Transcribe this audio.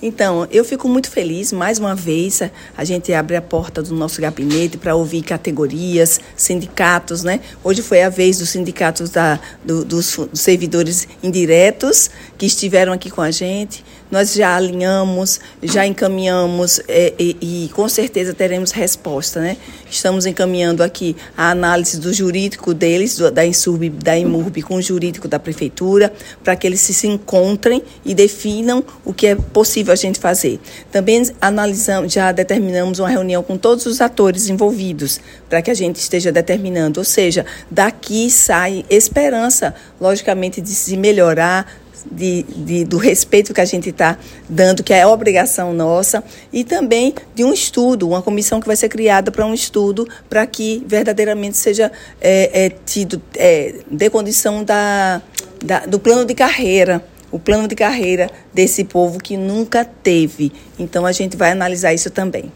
Então, eu fico muito feliz, mais uma vez, a gente abre a porta do nosso gabinete para ouvir categorias, sindicatos, né? Hoje foi a vez dos sindicatos dos servidores indiretos que estiveram aqui com a gente. Nós já alinhamos, já encaminhamos e com certeza teremos resposta, né? Estamos encaminhando aqui a análise do jurídico deles, da INSURB, da IMURB, com o jurídico da Prefeitura, para que eles se encontrem e definam o que é possível a gente fazer. Também já determinamos uma reunião com todos os atores envolvidos, para que a gente esteja determinando, ou seja, daqui sai esperança, logicamente, de se melhorar, do respeito que a gente está dando, que é obrigação nossa, e também de um estudo, uma comissão que vai ser criada para um estudo, para que verdadeiramente seja dê condição do plano de carreira, o plano de carreira desse povo que nunca teve. Então, a gente vai analisar isso também.